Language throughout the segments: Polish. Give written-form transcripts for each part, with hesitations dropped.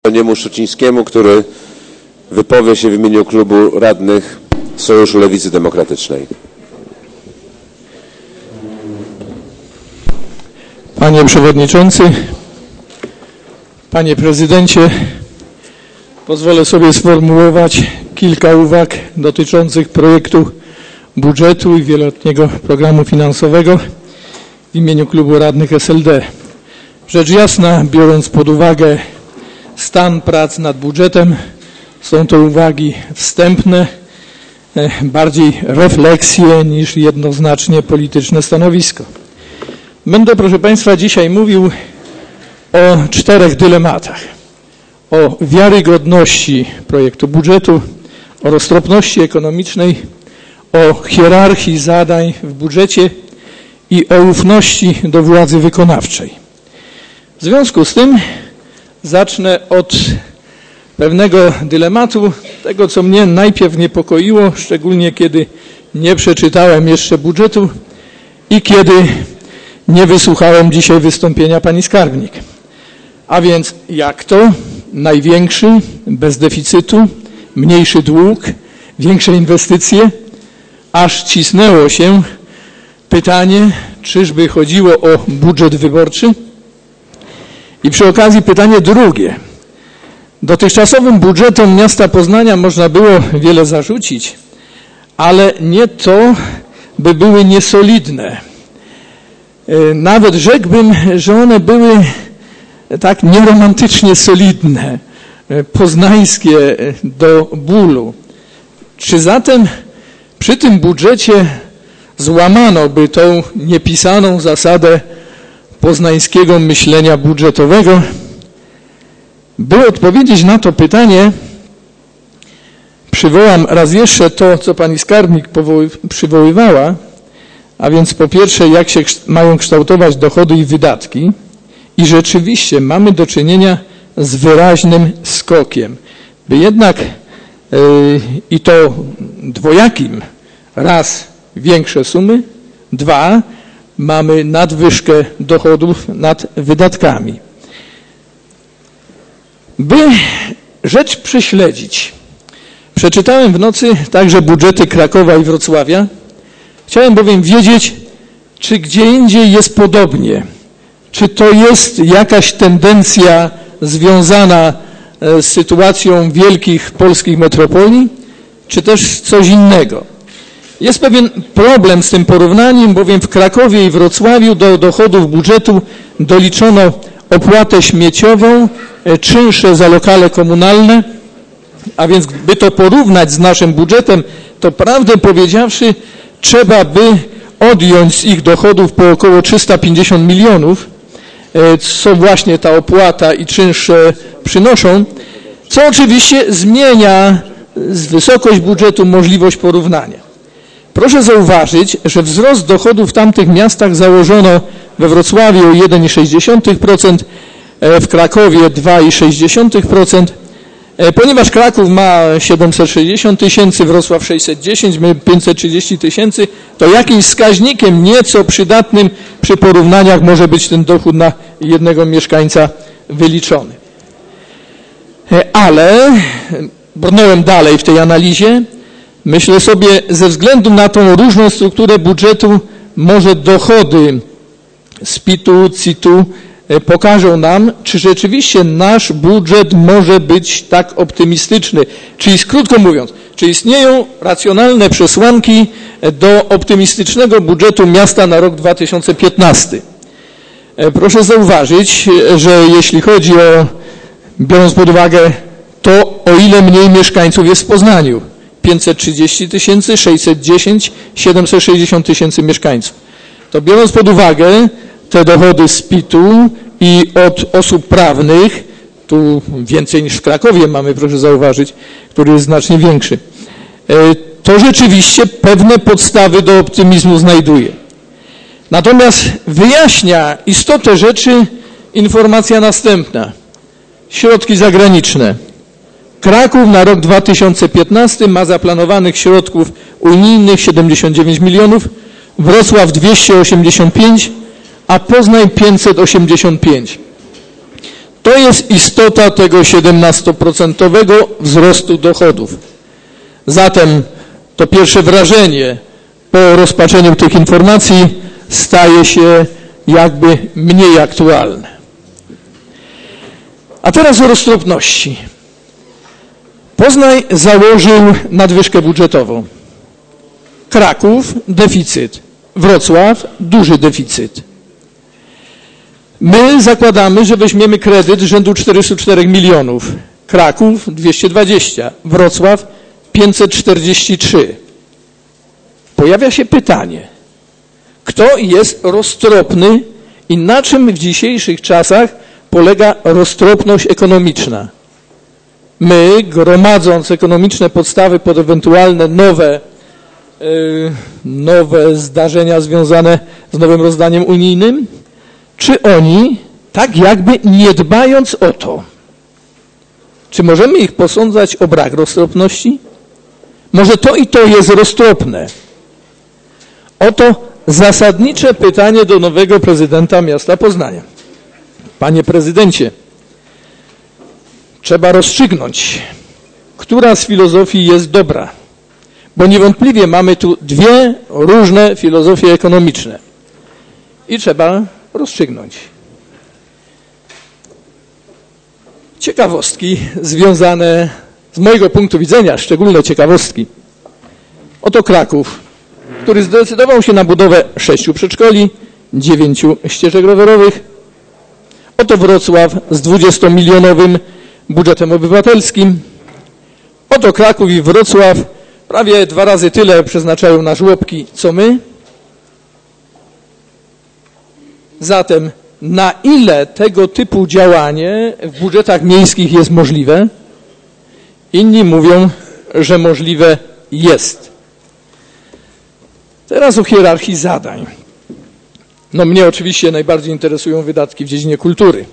Antoniemu Szucińskiemu, który wypowie się w imieniu klubu radnych Sojuszu Lewicy Demokratycznej. Panie Przewodniczący, Panie Prezydencie, pozwolę sobie sformułować kilka uwag dotyczących projektu budżetu i wieloletniego programu finansowego w imieniu klubu radnych SLD. Rzecz jasna, biorąc pod uwagę stan prac nad budżetem, są to uwagi wstępne, bardziej refleksje niż jednoznacznie polityczne stanowisko. Będę, proszę Państwa, dzisiaj mówił o 4 dylematach. O wiarygodności projektu budżetu, o roztropności ekonomicznej, o hierarchii zadań w budżecie i o ufności do władzy wykonawczej. W związku z tym zacznę od pewnego dylematu, tego co mnie najpierw niepokoiło, szczególnie kiedy nie przeczytałem jeszcze budżetu i kiedy nie wysłuchałem dzisiaj wystąpienia pani skarbnik. A więc jak to największy, bez deficytu, mniejszy dług, większe inwestycje, aż cisnęło się pytanie, czyżby chodziło o budżet wyborczy? I przy okazji pytanie drugie. Dotychczasowym budżetom miasta Poznania można było wiele zarzucić, ale nie to, by były niesolidne. Nawet rzekłbym, że one były tak nieromantycznie solidne, poznańskie do bólu. Czy zatem przy tym budżecie złamano by tą niepisaną zasadę poznańskiego myślenia budżetowego? By odpowiedzieć na to pytanie, przywołam raz jeszcze to, co pani skarbnik przywoływała, a więc po pierwsze, jak się mają kształtować dochody i wydatki. I rzeczywiście mamy do czynienia z wyraźnym skokiem. By jednak i to dwojakim, raz większe sumy, dwa mamy nadwyżkę dochodów nad wydatkami. By rzecz prześledzić, przeczytałem w nocy także budżety Krakowa i Wrocławia. Chciałem bowiem wiedzieć, czy gdzie indziej jest podobnie. Czy to jest jakaś tendencja związana z sytuacją wielkich polskich metropolii, czy też coś innego. Jest pewien problem z tym porównaniem, bowiem w Krakowie i Wrocławiu do dochodów budżetu doliczono opłatę śmieciową, czynsze za lokale komunalne, a więc by to porównać z naszym budżetem, to prawdę powiedziawszy trzeba by odjąć z ich dochodów po około 350 milionów, co właśnie ta opłata i czynsze przynoszą, co oczywiście zmienia wysokość budżetu, możliwość porównania. Proszę zauważyć, że wzrost dochodów w tamtych miastach założono we Wrocławiu o 1,6%, w Krakowie 2,6%, ponieważ Kraków ma 760 tysięcy, Wrocław 610, my 530 tysięcy, to jakimś wskaźnikiem nieco przydatnym przy porównaniach może być ten dochód na jednego mieszkańca wyliczony. Ale brnąłem dalej w tej analizie. Myślę sobie, ze względu na tą różną strukturę budżetu, może dochody z PIT-u, CIT-u pokażą nam, czy rzeczywiście nasz budżet może być tak optymistyczny. Czyli krótko mówiąc, czy istnieją racjonalne przesłanki do optymistycznego budżetu miasta na rok 2015. Proszę zauważyć, że jeśli chodzi o, biorąc pod uwagę to, o ile mniej mieszkańców jest w Poznaniu, 530 tysięcy, 610, 760 tysięcy mieszkańców, to biorąc pod uwagę te dochody z PIT-u i od osób prawnych, tu więcej niż w Krakowie mamy, proszę zauważyć, który jest znacznie większy, to rzeczywiście pewne podstawy do optymizmu znajduje. Natomiast wyjaśnia istotę rzeczy informacja następna. Środki zagraniczne. Kraków na rok 2015 ma zaplanowanych środków unijnych 79 milionów, Wrocław 285, a Poznań 585. To jest istota tego 17% wzrostu dochodów. Zatem to pierwsze wrażenie po rozpatrzeniu tych informacji staje się jakby mniej aktualne. A teraz o roztropności. Poznań założył nadwyżkę budżetową. Kraków deficyt. Wrocław duży deficyt. My zakładamy, że weźmiemy kredyt rzędu 404 milionów. Kraków 220, Wrocław 543. Pojawia się pytanie, kto jest roztropny i na czym w dzisiejszych czasach polega roztropność ekonomiczna? My, gromadząc ekonomiczne podstawy pod ewentualne nowe zdarzenia związane z nowym rozdaniem unijnym, czy oni, tak jakby nie dbając o to, czy możemy ich posądzać o brak roztropności? Może to i to jest roztropne. Oto zasadnicze pytanie do nowego prezydenta miasta Poznania. Panie prezydencie, trzeba rozstrzygnąć, która z filozofii jest dobra, bo niewątpliwie mamy tu dwie różne filozofie ekonomiczne i trzeba rozstrzygnąć. Ciekawostki związane z mojego punktu widzenia, szczególne ciekawostki. Oto Kraków, który zdecydował się na budowę 6 przedszkoli, 9 ścieżek rowerowych. Oto Wrocław z 20-milionowym budżetem obywatelskim. Oto Kraków i Wrocław prawie 2 razy tyle przeznaczają na żłobki, co my. Zatem na ile tego typu działanie w budżetach miejskich jest możliwe? Inni mówią, że możliwe jest. Teraz o hierarchii zadań. No mnie oczywiście najbardziej interesują wydatki w dziedzinie kultury.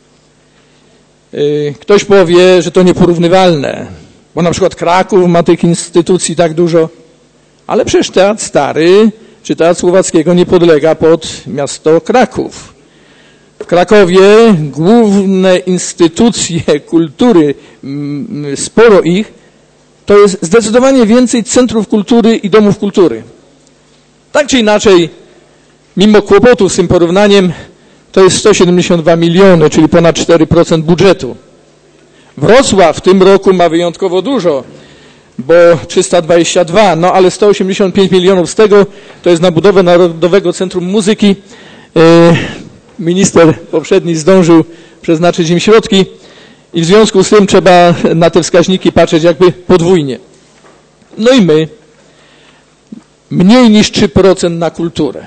Ktoś powie, że to nieporównywalne, bo na przykład Kraków ma tych instytucji tak dużo, ale przecież Teatr Stary czy Teatr Słowackiego nie podlega pod miasto Kraków. W Krakowie główne instytucje kultury, sporo ich, to jest zdecydowanie więcej centrów kultury i domów kultury. Tak czy inaczej, mimo kłopotów z tym porównaniem, to jest 172 miliony, czyli ponad 4% budżetu. Wrocław w tym roku ma wyjątkowo dużo, bo 322, no ale 185 milionów z tego to jest na budowę Narodowego Centrum Muzyki. Minister poprzedni zdążył przeznaczyć im środki i w związku z tym trzeba na te wskaźniki patrzeć jakby podwójnie. No i my mniej niż 3% na kulturę.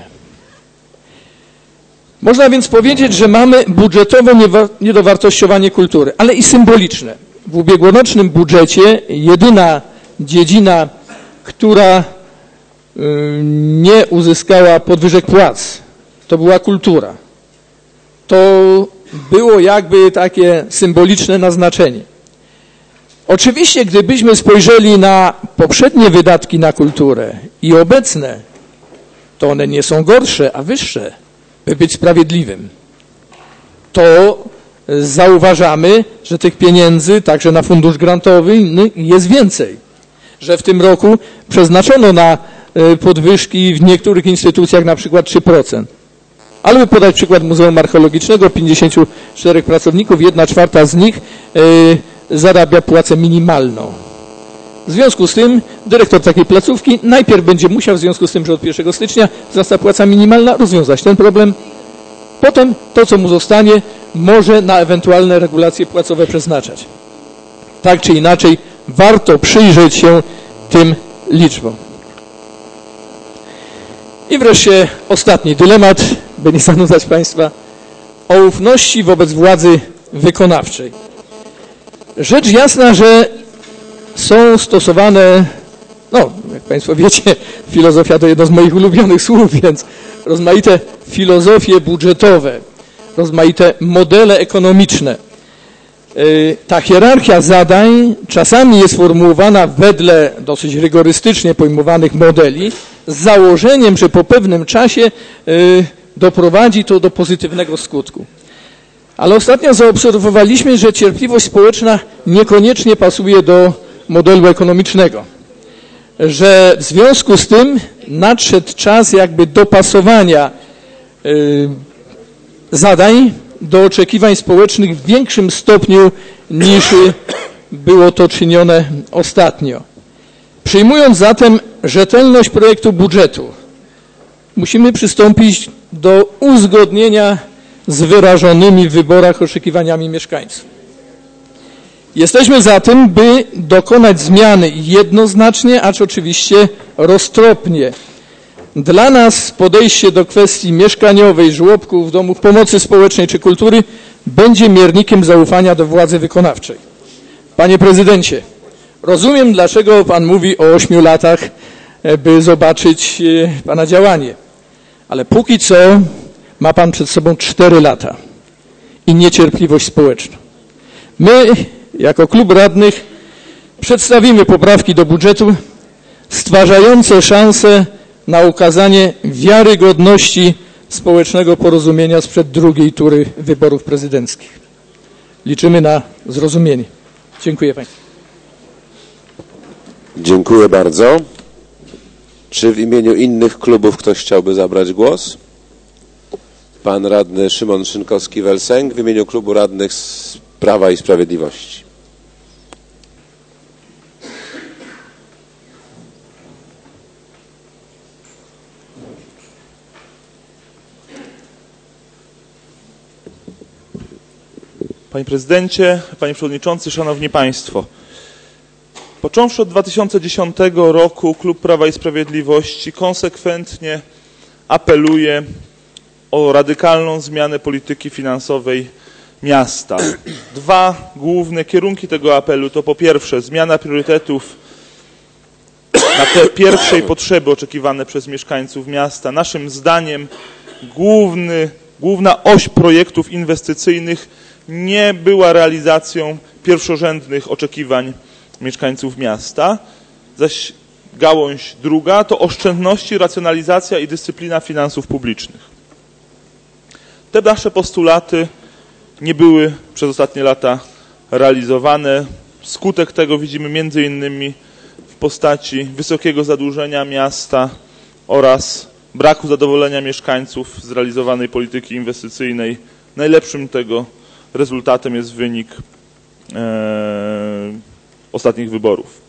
Można więc powiedzieć, że mamy budżetowe niedowartościowanie kultury, ale i symboliczne. W ubiegłorocznym budżecie jedyna dziedzina, która nie uzyskała podwyżek płac, to była kultura. To było jakby takie symboliczne naznaczenie. Oczywiście, gdybyśmy spojrzeli na poprzednie wydatki na kulturę i obecne, to one nie są gorsze, a wyższe, by być sprawiedliwym. To zauważamy, że tych pieniędzy, także na fundusz grantowy, jest więcej. Że w tym roku przeznaczono na podwyżki w niektórych instytucjach na przykład 3%. Ale by podać przykład Muzeum Archeologicznego, 54 pracowników, 1/4 z nich zarabia płacę minimalną. W związku z tym dyrektor takiej placówki najpierw będzie musiał, w związku z tym, że od 1 stycznia wzrasta płaca minimalna, rozwiązać ten problem. Potem to, co mu zostanie, może na ewentualne regulacje płacowe przeznaczać. Tak czy inaczej, warto przyjrzeć się tym liczbom. I wreszcie ostatni dylemat, by nie zanudzać Państwa, o ufności wobec władzy wykonawczej. Rzecz jasna, że są stosowane, no jak Państwo wiecie, filozofia to jedno z moich ulubionych słów, więc rozmaite filozofie budżetowe, rozmaite modele ekonomiczne. Ta hierarchia zadań czasami jest formułowana wedle dosyć rygorystycznie pojmowanych modeli z założeniem, że po pewnym czasie doprowadzi to do pozytywnego skutku. Ale ostatnio zaobserwowaliśmy, że cierpliwość społeczna niekoniecznie pasuje do modelu ekonomicznego. Że w związku z tym nadszedł czas jakby dopasowania zadań do oczekiwań społecznych w większym stopniu niż było to czynione ostatnio. Przyjmując zatem rzetelność projektu budżetu, musimy przystąpić do uzgodnienia z wyrażonymi w wyborach oczekiwaniami mieszkańców. Jesteśmy za tym, by dokonać zmiany jednoznacznie, acz oczywiście roztropnie. Dla nas podejście do kwestii mieszkaniowej, żłobków, domów pomocy społecznej czy kultury będzie miernikiem zaufania do władzy wykonawczej. Panie prezydencie, rozumiem, dlaczego pan mówi o 8 latach, by zobaczyć pana działanie. Ale póki co ma pan przed sobą 4 lata i niecierpliwość społeczną. My, jako klub radnych, przedstawimy poprawki do budżetu stwarzające szansę na ukazanie wiarygodności społecznego porozumienia sprzed drugiej tury wyborów prezydenckich. Liczymy na zrozumienie. Dziękuję państwu. Dziękuję bardzo. Czy w imieniu innych klubów ktoś chciałby zabrać głos? Pan radny Szymon Szynkowski-Welsenk w imieniu klubu radnych z Prawa i Sprawiedliwości. Panie prezydencie, panie przewodniczący, szanowni państwo. Począwszy od 2010 roku klub Prawa i Sprawiedliwości konsekwentnie apeluje o radykalną zmianę polityki finansowej miasta. 2 główne kierunki tego apelu to po pierwsze zmiana priorytetów na te pierwszej potrzeby oczekiwane przez mieszkańców miasta. Naszym zdaniem główna oś projektów inwestycyjnych nie była realizacją pierwszorzędnych oczekiwań mieszkańców miasta, zaś gałąź druga to oszczędności, racjonalizacja i dyscyplina finansów publicznych. Te nasze postulaty nie były przez ostatnie lata realizowane. Skutek tego widzimy między innymi w postaci wysokiego zadłużenia miasta oraz braku zadowolenia mieszkańców z realizowanej polityki inwestycyjnej. Najlepszym tego rezultatem jest wynik ostatnich wyborów.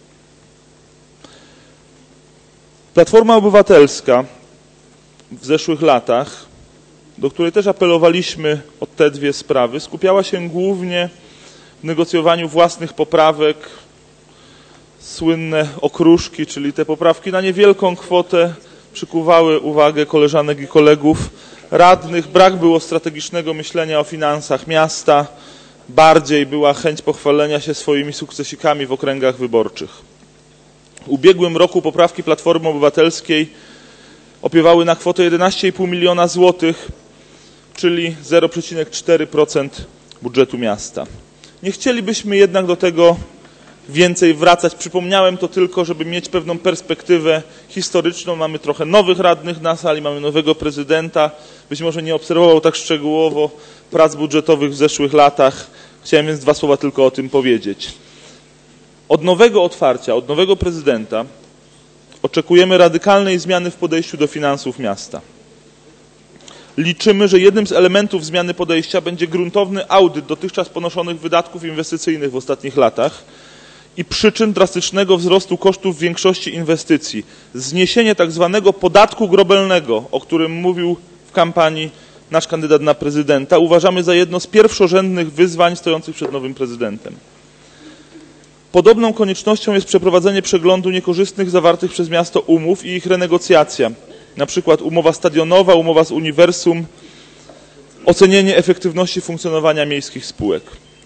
Platforma Obywatelska w zeszłych latach, do której też apelowaliśmy o te 2 sprawy, skupiała się głównie w negocjowaniu własnych poprawek, słynne okruszki, czyli te poprawki na niewielką kwotę przykuwały uwagę koleżanek i kolegów radnych. Brak było strategicznego myślenia o finansach miasta, bardziej była chęć pochwalenia się swoimi sukcesikami w okręgach wyborczych. W ubiegłym roku poprawki Platformy Obywatelskiej opiewały na kwotę 11,5 miliona złotych, czyli 0,4% budżetu miasta. Nie chcielibyśmy jednak do tego więcej wracać. Przypomniałem to tylko, żeby mieć pewną perspektywę historyczną. Mamy trochę nowych radnych na sali, mamy nowego prezydenta. Być może nie obserwował tak szczegółowo prac budżetowych w zeszłych latach. Chciałem więc 2 słowa tylko o tym powiedzieć. Od nowego otwarcia, od nowego prezydenta oczekujemy radykalnej zmiany w podejściu do finansów miasta. Liczymy, że jednym z elementów zmiany podejścia będzie gruntowny audyt dotychczas ponoszonych wydatków inwestycyjnych w ostatnich latach i przyczyn drastycznego wzrostu kosztów w większości inwestycji. Zniesienie tak zwanego podatku grobelnego, o którym mówił w kampanii nasz kandydat na prezydenta, uważamy za jedno z pierwszorzędnych wyzwań stojących przed nowym prezydentem. Podobną koniecznością jest przeprowadzenie przeglądu niekorzystnych zawartych przez miasto umów i ich renegocjacja. Na przykład umowa stadionowa, umowa z Uniwersum, ocenienie efektywności funkcjonowania miejskich spółek.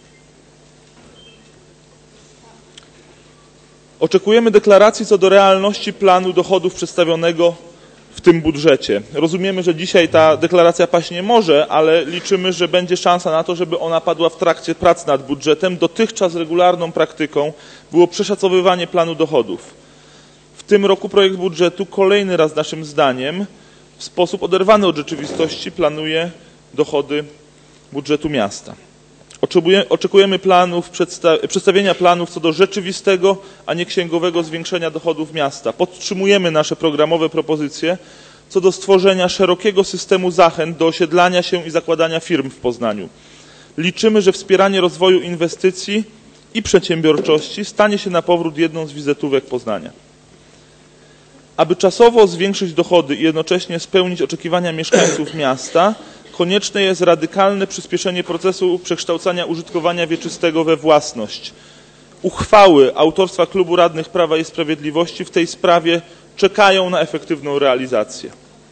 Oczekujemy deklaracji co do realności planu dochodów przedstawionego w tym budżecie. Rozumiemy, że dzisiaj ta deklaracja paść nie może, ale liczymy, że będzie szansa na to, żeby ona padła w trakcie prac nad budżetem. Dotychczas regularną praktyką było przeszacowywanie planu dochodów. W tym roku projekt budżetu kolejny raz naszym zdaniem w sposób oderwany od rzeczywistości planuje dochody budżetu miasta. Oczekujemy przedstawienia planów co do rzeczywistego, a nie księgowego zwiększenia dochodów miasta. Podtrzymujemy nasze programowe propozycje co do stworzenia szerokiego systemu zachęt do osiedlania się i zakładania firm w Poznaniu. Liczymy, że wspieranie rozwoju inwestycji i przedsiębiorczości stanie się na powrót jedną z wizytówek Poznania. Aby czasowo zwiększyć dochody i jednocześnie spełnić oczekiwania mieszkańców miasta, konieczne jest radykalne przyspieszenie procesu przekształcania użytkowania wieczystego we własność. Uchwały autorstwa Klubu Radnych Prawa i Sprawiedliwości w tej sprawie czekają na efektywną realizację.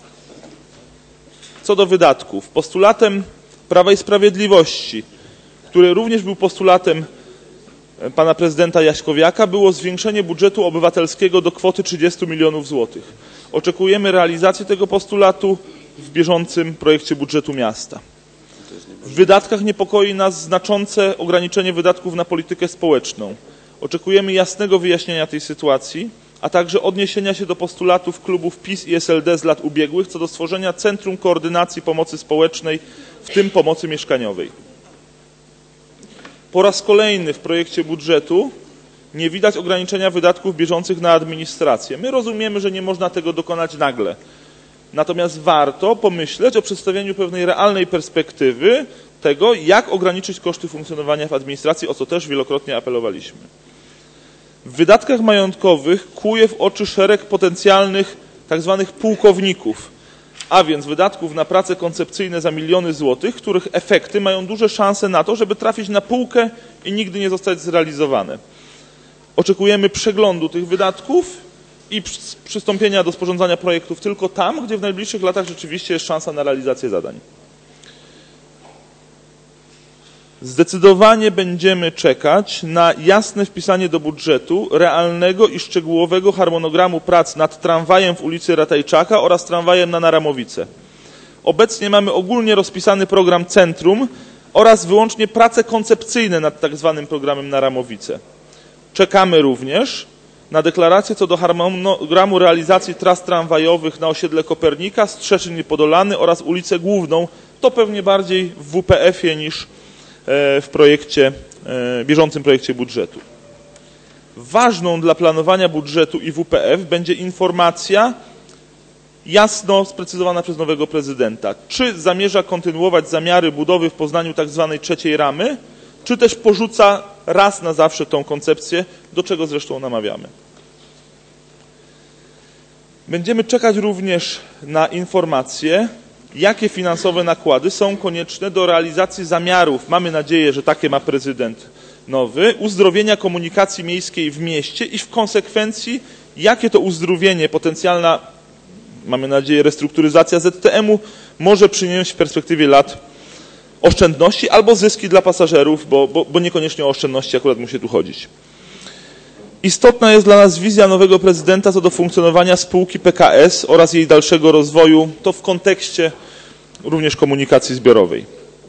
Co do wydatków, postulatem Prawa i Sprawiedliwości, który również był postulatem pana prezydenta Jaśkowiaka, było zwiększenie budżetu obywatelskiego do kwoty 30 milionów złotych. Oczekujemy realizacji tego postulatu w bieżącym projekcie budżetu miasta. W wydatkach niepokoi nas znaczące ograniczenie wydatków na politykę społeczną. Oczekujemy jasnego wyjaśnienia tej sytuacji, a także odniesienia się do postulatów klubów PiS i SLD z lat ubiegłych co do stworzenia Centrum Koordynacji Pomocy Społecznej, w tym pomocy mieszkaniowej. Po raz kolejny w projekcie budżetu nie widać ograniczenia wydatków bieżących na administrację. My rozumiemy, że nie można tego dokonać nagle. Natomiast warto pomyśleć o przedstawieniu pewnej realnej perspektywy tego, jak ograniczyć koszty funkcjonowania w administracji, o co też wielokrotnie apelowaliśmy. W wydatkach majątkowych kłuje w oczy szereg potencjalnych tzw. pułkowników, a więc wydatków na prace koncepcyjne za miliony złotych, których efekty mają duże szanse na to, żeby trafić na półkę i nigdy nie zostać zrealizowane. Oczekujemy przeglądu tych wydatków i przystąpienia do sporządzania projektów tylko tam, gdzie w najbliższych latach rzeczywiście jest szansa na realizację zadań. Zdecydowanie będziemy czekać na jasne wpisanie do budżetu realnego i szczegółowego harmonogramu prac nad tramwajem w ulicy Ratajczaka oraz tramwajem na Naramowice. Obecnie mamy ogólnie rozpisany program Centrum oraz wyłącznie prace koncepcyjne nad tak zwanym programem Naramowice. Czekamy również na deklarację co do harmonogramu realizacji tras tramwajowych na osiedle Kopernika, Strzeszyn i Podolany oraz ulicę Główną. To pewnie bardziej w WPF-ie niż w bieżącym projekcie budżetu. Ważną dla planowania budżetu i WPF będzie informacja jasno sprecyzowana przez nowego prezydenta. Czy zamierza kontynuować zamiary budowy w Poznaniu tzw. trzeciej ramy, czy też porzuca raz na zawsze tą koncepcję, do czego zresztą namawiamy. Będziemy czekać również na informacje, jakie finansowe nakłady są konieczne do realizacji zamiarów, mamy nadzieję, że takie ma prezydent nowy, uzdrowienia komunikacji miejskiej w mieście i w konsekwencji, jakie to uzdrowienie, potencjalna, mamy nadzieję, restrukturyzacja ZTM-u może przynieść w perspektywie lat oszczędności albo zyski dla pasażerów, bo niekoniecznie o oszczędności akurat musi tu chodzić. Istotna jest dla nas wizja nowego prezydenta co do funkcjonowania spółki PKS oraz jej dalszego rozwoju, to w kontekście również komunikacji zbiorowej.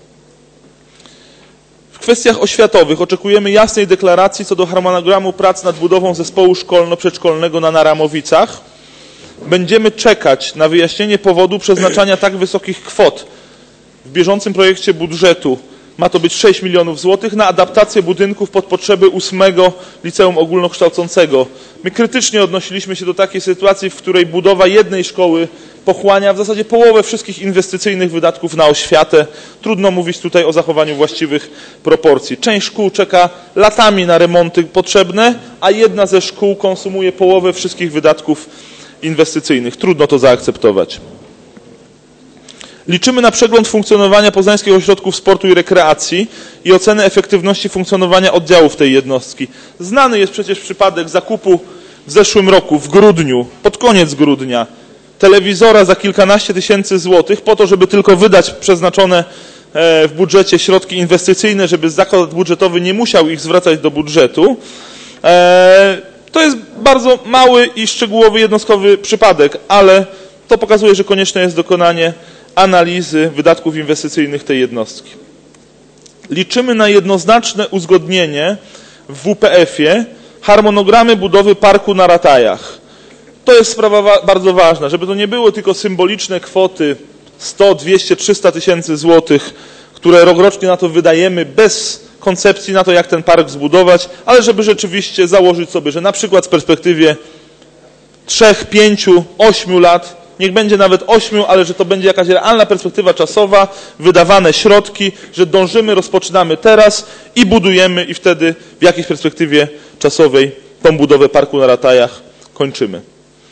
W kwestiach oświatowych oczekujemy jasnej deklaracji co do harmonogramu prac nad budową zespołu szkolno-przedszkolnego na Naramowicach. Będziemy czekać na wyjaśnienie powodu przeznaczania tak wysokich kwot w bieżącym projekcie budżetu. Ma to być 6 milionów złotych na adaptację budynków pod potrzeby 8 liceum ogólnokształcącego. My krytycznie odnosiliśmy się do takiej sytuacji, w której budowa jednej szkoły pochłania w zasadzie połowę wszystkich inwestycyjnych wydatków na oświatę. Trudno mówić tutaj o zachowaniu właściwych proporcji. Część szkół czeka latami na remonty potrzebne, a jedna ze szkół konsumuje połowę wszystkich wydatków inwestycyjnych. Trudno to zaakceptować. Liczymy na przegląd funkcjonowania Poznańskich Ośrodków Sportu i Rekreacji i ocenę efektywności funkcjonowania oddziałów tej jednostki. Znany jest przecież przypadek zakupu w zeszłym roku, w grudniu, pod koniec grudnia, telewizora za kilkanaście tysięcy złotych po to, żeby tylko wydać przeznaczone w budżecie środki inwestycyjne, żeby zakład budżetowy nie musiał ich zwracać do budżetu. To jest bardzo mały i szczegółowy, jednostkowy przypadek, ale to pokazuje, że konieczne jest dokonanie analizy wydatków inwestycyjnych tej jednostki. Liczymy na jednoznaczne uzgodnienie w WPF-ie harmonogramy budowy parku na Ratajach. To jest sprawa bardzo ważna, żeby to nie były tylko symboliczne kwoty 100, 200, 300 tysięcy złotych, które rokrocznie na to wydajemy bez koncepcji na to, jak ten park zbudować, ale żeby rzeczywiście założyć sobie, że na przykład w perspektywie 3, 5, 8 lat, niech będzie nawet 8, ale że to będzie jakaś realna perspektywa czasowa, wydawane środki, że dążymy, rozpoczynamy teraz i budujemy i wtedy w jakiejś perspektywie czasowej tą budowę parku na Ratajach kończymy.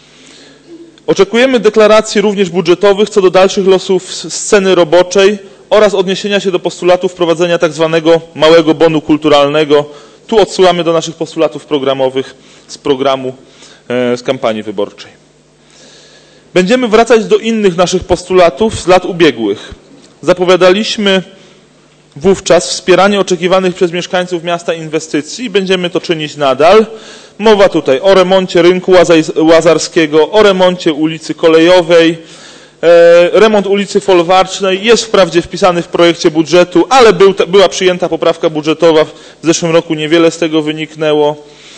Oczekujemy deklaracji również budżetowych co do dalszych losów sceny roboczej oraz odniesienia się do postulatu wprowadzenia tak zwanego małego bonu kulturalnego. Tu odsyłamy do naszych postulatów programowych z programu, z kampanii wyborczej. Będziemy wracać do innych naszych postulatów z lat ubiegłych. Zapowiadaliśmy wówczas wspieranie oczekiwanych przez mieszkańców miasta inwestycji i będziemy to czynić nadal. Mowa tutaj o remoncie rynku łazarskiego, o remoncie ulicy Kolejowej. Remont ulicy Folwarcznej jest wprawdzie wpisany w projekcie budżetu, ale była przyjęta poprawka budżetowa. W zeszłym roku niewiele z tego wyniknęło.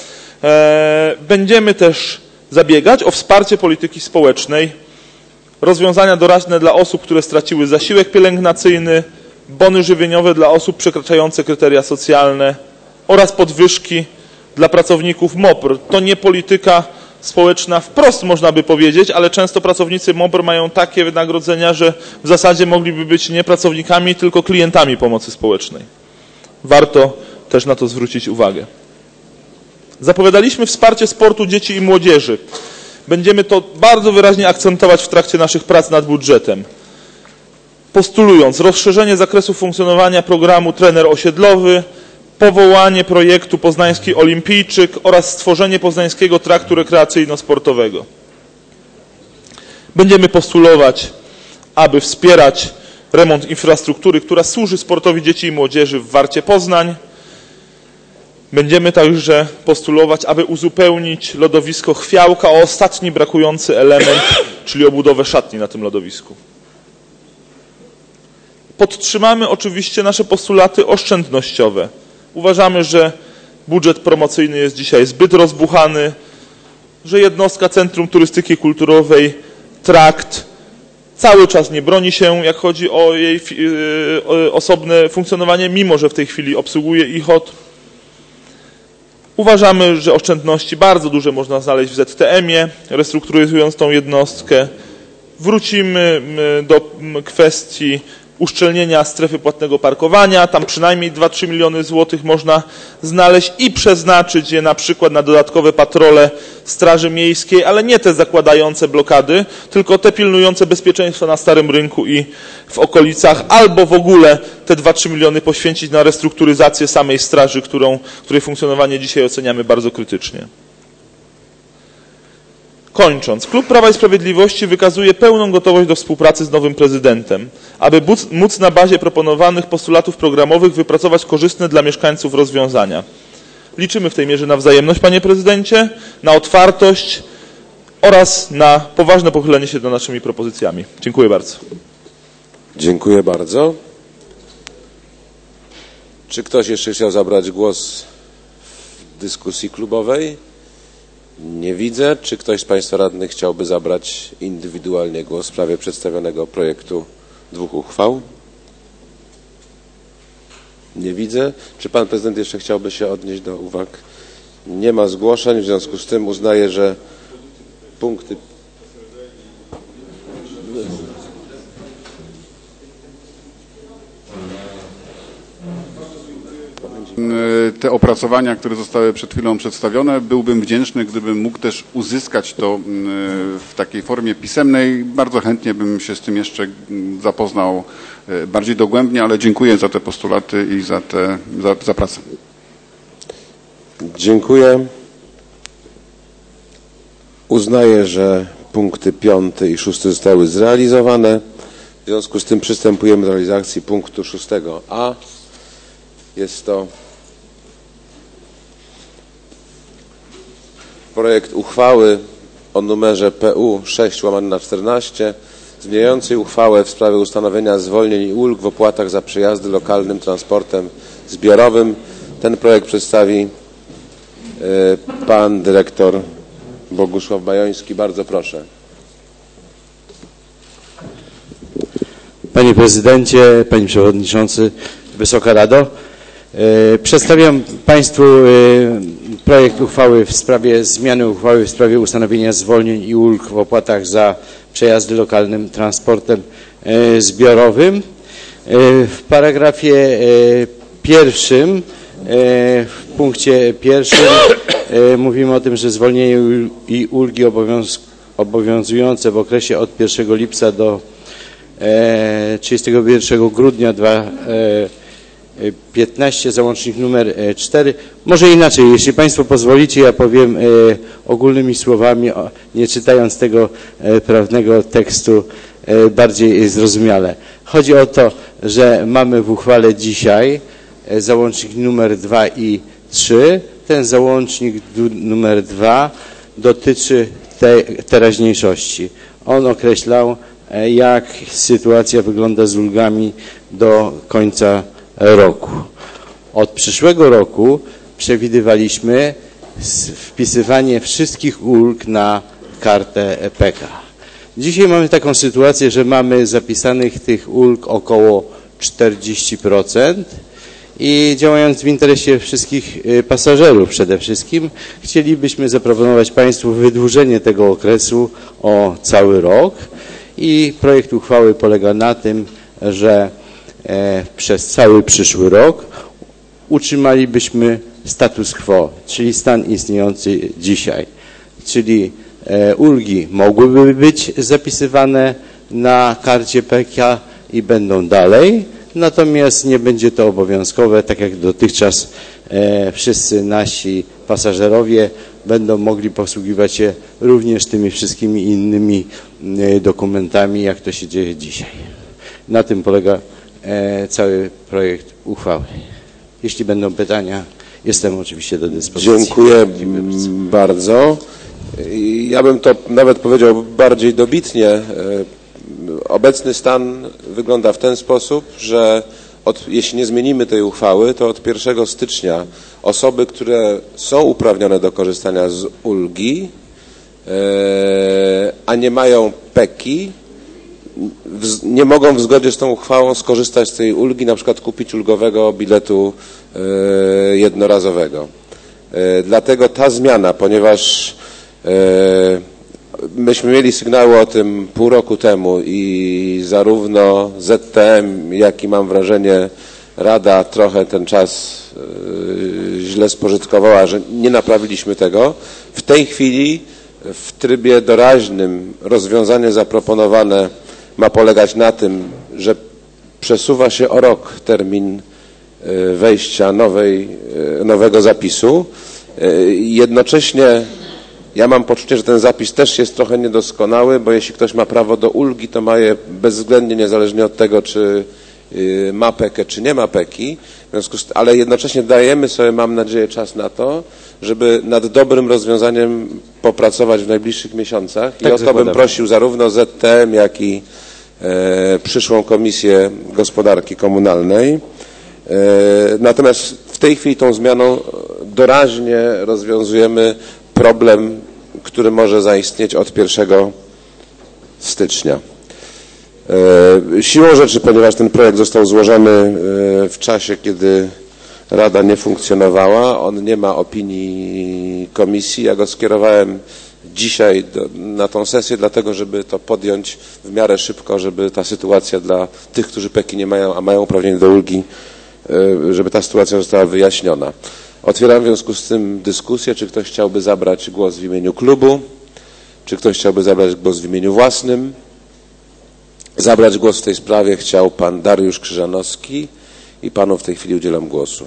Będziemy też zabiegać o wsparcie polityki społecznej, rozwiązania doraźne dla osób, które straciły zasiłek pielęgnacyjny, bony żywieniowe dla osób przekraczające kryteria socjalne oraz podwyżki dla pracowników MOPR. To nie polityka społeczna wprost, można by powiedzieć, ale często pracownicy MOPR mają takie wynagrodzenia, że w zasadzie mogliby być nie pracownikami, tylko klientami pomocy społecznej. Warto też na to zwrócić uwagę. Zapowiadaliśmy wsparcie sportu dzieci i młodzieży. Będziemy to bardzo wyraźnie akcentować w trakcie naszych prac nad budżetem. Postulując rozszerzenie zakresu funkcjonowania programu Trener Osiedlowy, powołanie projektu Poznański Olimpijczyk oraz stworzenie Poznańskiego Traktu Rekreacyjno-Sportowego. Będziemy postulować, aby wspierać remont infrastruktury, która służy sportowi dzieci i młodzieży w Warcie Poznań. Będziemy także postulować, aby uzupełnić lodowisko Chwiałka o ostatni brakujący element, czyli o budowę szatni na tym lodowisku. Podtrzymamy oczywiście nasze postulaty oszczędnościowe. Uważamy, że budżet promocyjny jest dzisiaj zbyt rozbuchany, że jednostka Centrum Turystyki Kulturowej Trakt cały czas nie broni się, jak chodzi o jej osobne funkcjonowanie, mimo że w tej chwili obsługuje ICHOT. Uważamy, że oszczędności bardzo duże można znaleźć w ZTM-ie, restrukturyzując tą jednostkę. Wrócimy do kwestii uszczelnienia strefy płatnego parkowania. Tam przynajmniej 2-3 miliony złotych można znaleźć i przeznaczyć je na przykład na dodatkowe patrole Straży Miejskiej, ale nie te zakładające blokady, tylko te pilnujące bezpieczeństwa na Starym Rynku i w okolicach, albo w ogóle te 2-3 miliony poświęcić na restrukturyzację samej straży, której funkcjonowanie dzisiaj oceniamy bardzo krytycznie. Kończąc, Klub Prawa i Sprawiedliwości wykazuje pełną gotowość do współpracy z nowym prezydentem, aby móc na bazie proponowanych postulatów programowych wypracować korzystne dla mieszkańców rozwiązania. Liczymy w tej mierze na wzajemność, panie prezydencie, na otwartość oraz na poważne pochylenie się nad naszymi propozycjami. Dziękuję bardzo. Dziękuję bardzo. Czy ktoś jeszcze chciał zabrać głos w dyskusji klubowej? Nie widzę. Czy ktoś z państwa radnych chciałby zabrać indywidualnie głos w sprawie przedstawionego projektu 2 uchwał? Nie widzę. Czy pan prezydent jeszcze chciałby się odnieść do uwag? Nie ma zgłoszeń, w związku z tym uznaję, że punkty... Te opracowania, które zostały przed chwilą przedstawione, byłbym wdzięczny, gdybym mógł też uzyskać to w takiej formie pisemnej. Bardzo chętnie bym się z tym jeszcze zapoznał bardziej dogłębnie, ale dziękuję za te postulaty i za pracę. Dziękuję. Uznaję, że punkty 5 i 6 zostały zrealizowane. W związku z tym przystępujemy do realizacji punktu 6a. Jest to projekt uchwały o numerze PU 6/14 zmieniającej uchwałę w sprawie ustanowienia zwolnień i ulg w opłatach za przejazdy lokalnym transportem zbiorowym. Ten projekt przedstawi pan dyrektor Bogusław Bajoński. Bardzo proszę. Panie Prezydencie, Panie Przewodniczący, Wysoka Rado. Przedstawiam Państwu projekt uchwały w sprawie zmiany uchwały w sprawie ustanowienia zwolnień i ulg w opłatach za przejazdy lokalnym transportem zbiorowym. W paragrafie pierwszym, w punkcie pierwszym mówimy o tym, że zwolnienie i ulgi obowiązujące w okresie od 1 lipca do 31 grudnia 2015, załącznik numer 4. Może inaczej, jeśli Państwo pozwolicie, ja powiem ogólnymi słowami, nie czytając tego prawnego tekstu bardziej zrozumiale. Chodzi o to, że mamy w uchwale dzisiaj załącznik numer 2 i 3. Ten załącznik numer 2 dotyczy teraźniejszości. On określał, jak sytuacja wygląda z ulgami do końca roku. Od przyszłego roku przewidywaliśmy wpisywanie wszystkich ulg na kartę PK. Dzisiaj mamy taką sytuację, że mamy zapisanych tych ulg około 40% i działając w interesie wszystkich pasażerów przede wszystkim, chcielibyśmy zaproponować Państwu wydłużenie tego okresu o cały rok i projekt uchwały polega na tym, że przez cały przyszły rok utrzymalibyśmy status quo, czyli stan istniejący dzisiaj, czyli ulgi mogłyby być zapisywane na karcie PK i będą dalej, natomiast nie będzie to obowiązkowe, tak jak dotychczas wszyscy nasi pasażerowie będą mogli posługiwać się również tymi wszystkimi innymi dokumentami, jak to się dzieje dzisiaj. Na tym polega cały projekt uchwały. Jeśli będą pytania, jestem oczywiście do dyspozycji. Dziękuję bardzo. Ja bym to nawet powiedział bardziej dobitnie. Obecny stan wygląda w ten sposób, że jeśli nie zmienimy tej uchwały, to od 1 stycznia osoby, które są uprawnione do korzystania z ulgi, a nie mają PEK-i, nie mogą w zgodzie z tą uchwałą skorzystać z tej ulgi, na przykład kupić ulgowego biletu jednorazowego. Dlatego ta zmiana, ponieważ myśmy mieli sygnały o tym pół roku temu i zarówno ZTM, jak i mam wrażenie Rada trochę ten czas źle spożytkowała, że nie naprawiliśmy tego. W tej chwili w trybie doraźnym rozwiązanie zaproponowane ma polegać na tym, że przesuwa się o rok termin wejścia nowego zapisu. Jednocześnie ja mam poczucie, że ten zapis też jest trochę niedoskonały, bo jeśli ktoś ma prawo do ulgi, to ma je bezwzględnie, niezależnie od tego, czy ma PEK-ę, czy nie ma PEK-i, ale jednocześnie dajemy sobie, mam nadzieję, czas na to, żeby nad dobrym rozwiązaniem popracować w najbliższych miesiącach. Tak, i o to bym prosił zarówno ZTM, jak i przyszłą Komisję Gospodarki Komunalnej. Natomiast w tej chwili tą zmianą doraźnie rozwiązujemy problem, który może zaistnieć od 1 stycznia. Siłą rzeczy, ponieważ ten projekt został złożony w czasie, kiedy Rada nie funkcjonowała, on nie ma opinii komisji. Ja go skierowałem dzisiaj na tą sesję, dlatego żeby to podjąć w miarę szybko, żeby ta sytuacja dla tych, którzy PEK-i nie mają, a mają uprawnienie do ulgi, żeby ta sytuacja została wyjaśniona. Otwieram w związku z tym dyskusję, czy ktoś chciałby zabrać głos w imieniu klubu, czy ktoś chciałby zabrać głos w imieniu własnym. Zabrać głos w tej sprawie chciał pan Dariusz Krzyżanowski i panu w tej chwili udzielam głosu.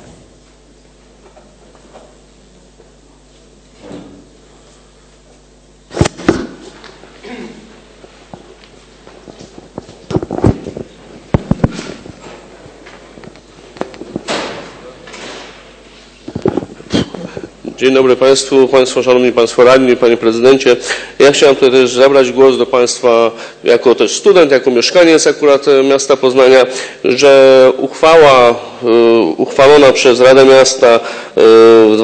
Dzień dobry Państwu, Szanowni Państwo Radni, Panie Prezydencie. Ja chciałem tutaj też zabrać głos do Państwa jako też student, jako mieszkaniec akurat miasta Poznania, że uchwała uchwalona przez Radę Miasta w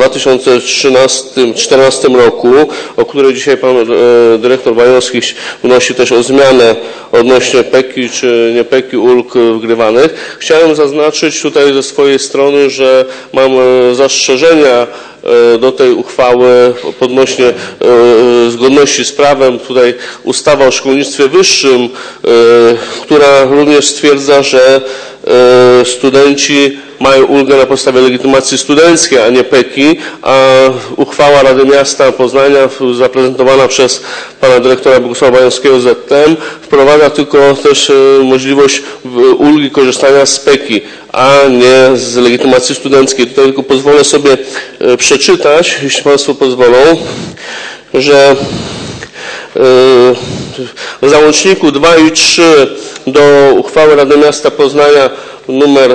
2013-2014 roku, o której dzisiaj Pan Dyrektor Bajowski wnosi też o zmianę odnośnie PEKI czy nie PEKI ulg wgrywanych. Chciałem zaznaczyć tutaj ze swojej strony, że mam zastrzeżenia do tej uchwały odnośnie zgodności z prawem. Tutaj ustawa o szkolnictwie wyższym, która również stwierdza, że studenci mają ulgę na podstawie legitymacji studenckiej, a nie PEKI, a uchwała Rady Miasta Poznania zaprezentowana przez pana dyrektora Bogusława Bająskiego ZTM wprowadza tylko też możliwość ulgi korzystania z PEKI, a nie z legitymacji studenckiej. Tutaj tylko pozwolę sobie przeczytać, jeśli państwo pozwolą, że w załączniku 2 i 3 do uchwały Rady Miasta Poznania numer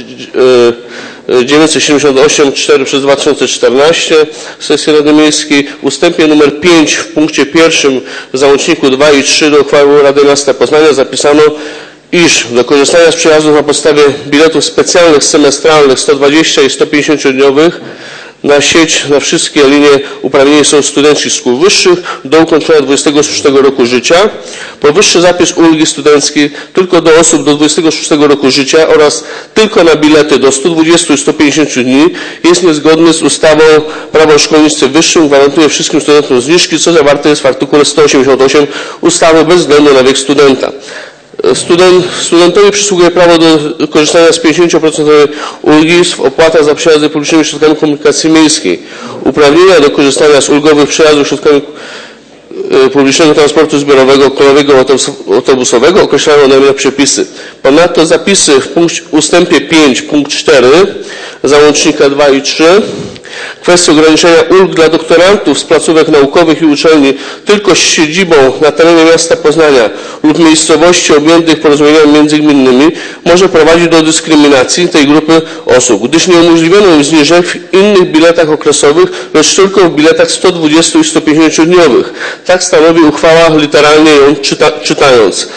978/4 przez 2014 sesji Rady Miejskiej, w ustępie numer 5 w punkcie 1 w załączniku 2 i 3 do uchwały Rady Miasta Poznania zapisano, iż do korzystania z przejazdów na podstawie biletów specjalnych semestralnych 120 i 150-dniowych na sieć, na wszystkie linie uprawnieni są studenci szkół wyższych do ukończenia 26 roku życia. Powyższy zapis ulgi studenckiej tylko do osób do 26 roku życia oraz tylko na bilety do 120 i 150 dni jest niezgodny z ustawą Prawo o szkolnictwie wyższym, gwarantuje wszystkim studentom zniżki, co zawarte jest w artykule 188 ustawy bez względu na wiek studenta. Studentowi przysługuje prawo do korzystania z 50% ulgi w opłatach za przejazdy publicznymi środkami komunikacji miejskiej. Uprawnienia do korzystania z ulgowych przejazdów środkami publicznego transportu zbiorowego, kolejowego, autobusowego określają odrębne przepisy. Ponadto zapisy w ustępie 5 punkt 4 załącznika 2 i 3 kwestii ograniczenia ulg dla doktorantów z placówek naukowych i uczelni tylko z siedzibą na terenie miasta Poznania lub miejscowości objętych porozumieniami międzygminnymi może prowadzić do dyskryminacji tej grupy osób, gdyż nie umożliwiono im zniżek w innych biletach okresowych, lecz tylko w biletach 120 i 150-dniowych. Tak stanowi uchwała, literalnie ją czytając.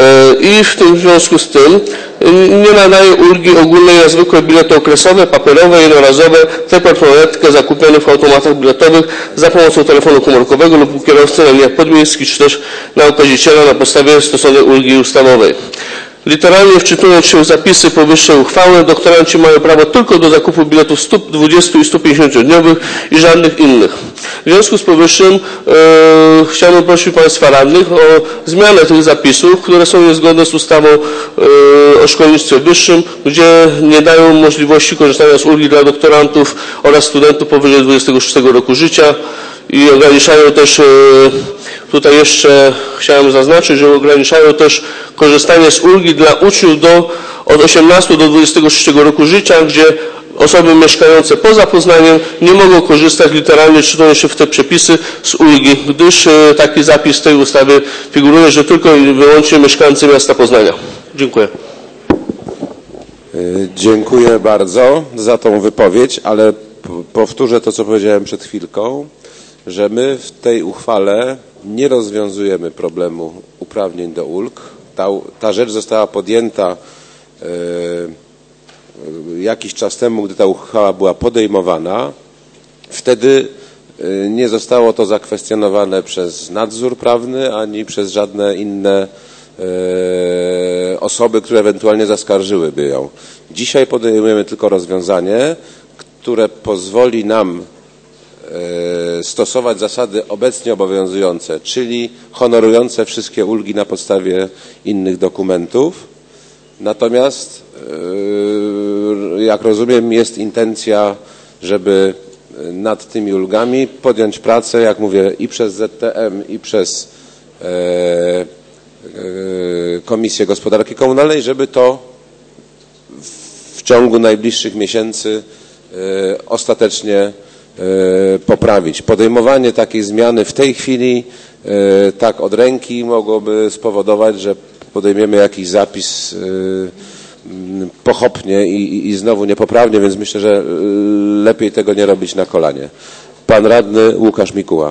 I w tym związku z tym nie nadaje ulgi ogólnej na zwykłe bilety okresowe, papierowe, jednorazowe, tę portmonetkę zakupione w automatach biletowych za pomocą telefonu komórkowego lub u kierowcy na liniach podmiejskich, czy też na okaziciela na podstawie stosownej ulgi ustawowej. Literalnie wczytując się w zapisy powyższej uchwały, doktoranci mają prawo tylko do zakupu biletów 120 i 150-dniowych i żadnych innych. W związku z powyższym chciałbym prosić Państwa radnych o zmianę tych zapisów, które są niezgodne z ustawą o szkolnictwie wyższym, gdzie nie dają możliwości korzystania z ulgi dla doktorantów oraz studentów powyżej 26 roku życia i ograniczają też, tutaj jeszcze chciałem zaznaczyć, że ograniczają też korzystanie z ulgi dla uczniów od 18 do 26 roku życia, gdzie osoby mieszkające poza Poznaniem nie mogą korzystać, literalnie czytając się w te przepisy, z ulgi, gdyż taki zapis w tej ustawie figuruje, że tylko i wyłącznie mieszkańcy miasta Poznania. Dziękuję. Dziękuję bardzo za tą wypowiedź, ale powtórzę to, co powiedziałem przed chwilką, że my w tej uchwale nie rozwiązujemy problemu uprawnień do ulg. Ta rzecz została podjęta jakiś czas temu, gdy ta uchwała była podejmowana. Wtedy nie zostało to zakwestionowane przez nadzór prawny, ani przez żadne inne osoby, które ewentualnie zaskarżyłyby ją. Dzisiaj podejmujemy tylko rozwiązanie, które pozwoli nam stosować zasady obecnie obowiązujące, czyli honorujące wszystkie ulgi na podstawie innych dokumentów. Natomiast, jak rozumiem, jest intencja, żeby nad tymi ulgami podjąć pracę, jak mówię, i przez ZTM, i przez Komisję Gospodarki Komunalnej, żeby to w ciągu najbliższych miesięcy ostatecznie poprawić. Podejmowanie takiej zmiany w tej chwili tak od ręki mogłoby spowodować, że podejmiemy jakiś zapis pochopnie i znowu niepoprawnie, więc myślę, że lepiej tego nie robić na kolanie. Pan radny Łukasz Mikuła.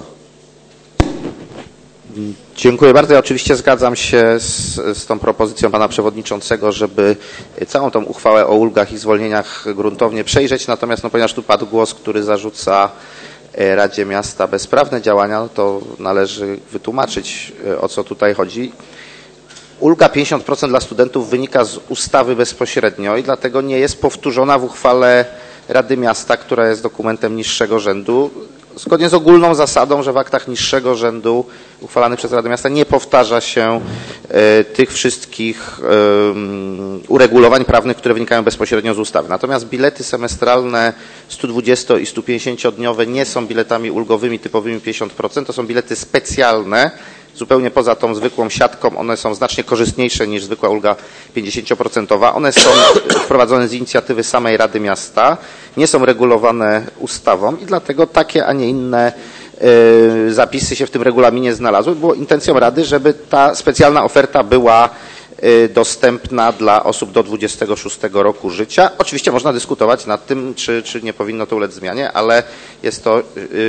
Dziękuję bardzo. Ja oczywiście zgadzam się z tą propozycją pana przewodniczącego, żeby całą tą uchwałę o ulgach i zwolnieniach gruntownie przejrzeć. Natomiast ponieważ tu padł głos, który zarzuca Radzie Miasta bezprawne działania, to należy wytłumaczyć, o co tutaj chodzi. ulga 50% dla studentów wynika z ustawy bezpośrednio i dlatego nie jest powtórzona w uchwale Rady Miasta, która jest dokumentem niższego rzędu, zgodnie z ogólną zasadą, że w aktach niższego rzędu uchwalanych przez Radę Miasta nie powtarza się tych wszystkich uregulowań prawnych, które wynikają bezpośrednio z ustawy. Natomiast bilety semestralne 120 i 150-dniowe nie są biletami ulgowymi typowymi 50%, to są bilety specjalne, zupełnie poza tą zwykłą siatką. One są znacznie korzystniejsze niż zwykła ulga 50%. One są wprowadzone z inicjatywy samej Rady Miasta, nie są regulowane ustawą i dlatego takie, a nie inne zapisy się w tym regulaminie znalazły. Było intencją Rady, żeby ta specjalna oferta była dostępna dla osób do 26 roku życia. Oczywiście można dyskutować nad tym, czy nie powinno to ulec zmianie, ale jest to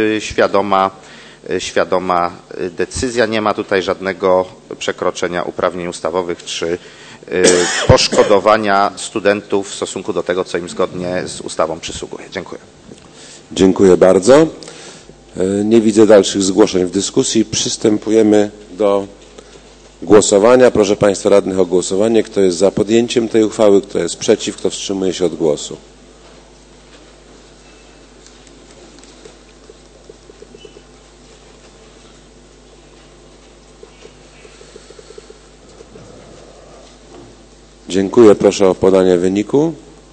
świadoma decyzja. Nie ma tutaj żadnego przekroczenia uprawnień ustawowych czy poszkodowania studentów w stosunku do tego, co im zgodnie z ustawą przysługuje. Dziękuję. Dziękuję bardzo. Nie widzę dalszych zgłoszeń w dyskusji. Przystępujemy do głosowania. Proszę Państwa radnych o głosowanie. Kto jest za podjęciem tej uchwały, kto jest przeciw, kto wstrzymuje się od głosu. Dziękuję. Proszę o podanie wyniku.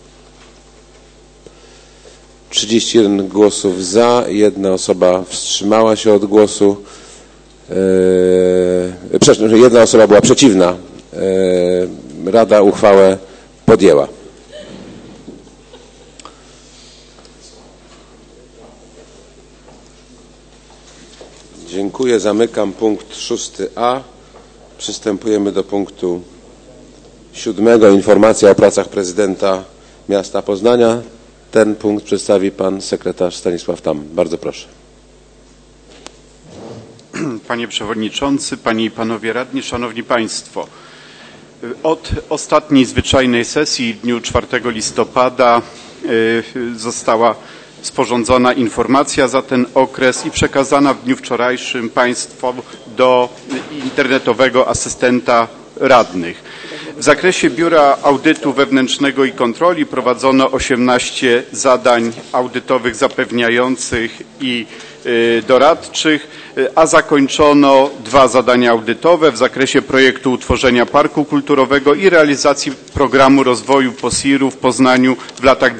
31 głosów za, 1 osoba wstrzymała się od głosu. Przepraszam, 1 osoba była przeciwna. Rada uchwałę podjęła. Dziękuję. Zamykam punkt 6a. Przystępujemy do punktu 7. Informacja o pracach prezydenta miasta Poznania. Ten punkt przedstawi pan sekretarz Stanisław Tam. Bardzo proszę. Panie Przewodniczący, Panie i Panowie Radni, Szanowni Państwo. Od ostatniej zwyczajnej sesji w dniu 4 listopada została sporządzona informacja za ten okres i przekazana w dniu wczorajszym Państwu do internetowego asystenta radnych. W zakresie Biura Audytu Wewnętrznego i Kontroli prowadzono 18 zadań audytowych zapewniających i doradczych, a zakończono 2 zadania audytowe w zakresie projektu utworzenia Parku Kulturowego i realizacji programu rozwoju POSIR-u w Poznaniu w latach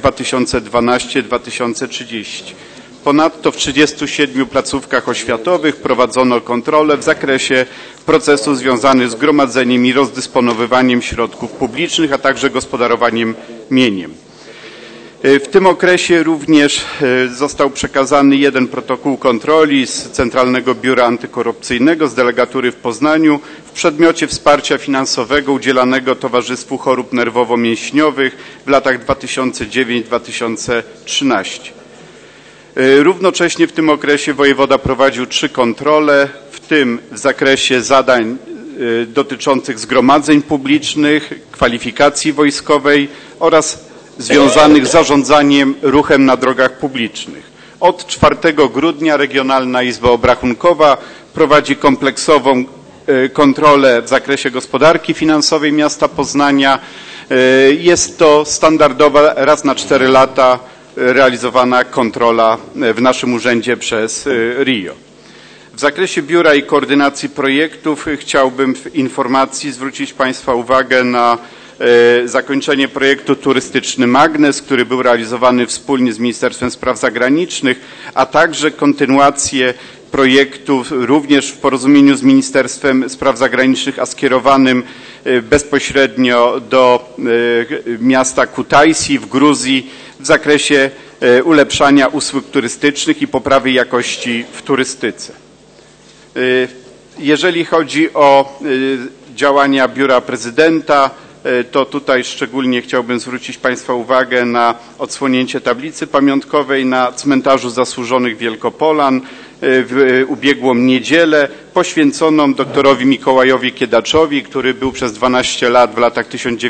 2012-2030. Ponadto w 37 placówkach oświatowych prowadzono kontrole w zakresie procesów związanych z gromadzeniem i rozdysponowywaniem środków publicznych, a także gospodarowaniem mieniem. W tym okresie również został przekazany 1 protokół kontroli z Centralnego Biura Antykorupcyjnego z delegatury w Poznaniu w przedmiocie wsparcia finansowego udzielanego Towarzystwu Chorób Nerwowo-Mięśniowych w latach 2009-2013. Równocześnie w tym okresie wojewoda prowadził 3 kontrole, w tym w zakresie zadań dotyczących zgromadzeń publicznych, kwalifikacji wojskowej oraz związanych z zarządzaniem ruchem na drogach publicznych. Od 4 grudnia Regionalna Izba Obrachunkowa prowadzi kompleksową kontrolę w zakresie gospodarki finansowej miasta Poznania. Jest to standardowa raz na 4 lata realizowana kontrola w naszym urzędzie przez RIO. W zakresie biura i koordynacji projektów chciałbym w informacji zwrócić Państwa uwagę na zakończenie projektu Turystyczny Magnes, który był realizowany wspólnie z Ministerstwem Spraw Zagranicznych, a także kontynuację projektu również w porozumieniu z Ministerstwem Spraw Zagranicznych, a skierowanym bezpośrednio do miasta Kutaisi w Gruzji w zakresie ulepszania usług turystycznych i poprawy jakości w turystyce. Jeżeli chodzi o działania Biura Prezydenta, to tutaj szczególnie chciałbym zwrócić Państwa uwagę na odsłonięcie tablicy pamiątkowej na cmentarzu zasłużonych Wielkopolan w ubiegłą niedzielę, poświęconą doktorowi Mikołajowi Kiedaczowi, który był przez 12 lat w latach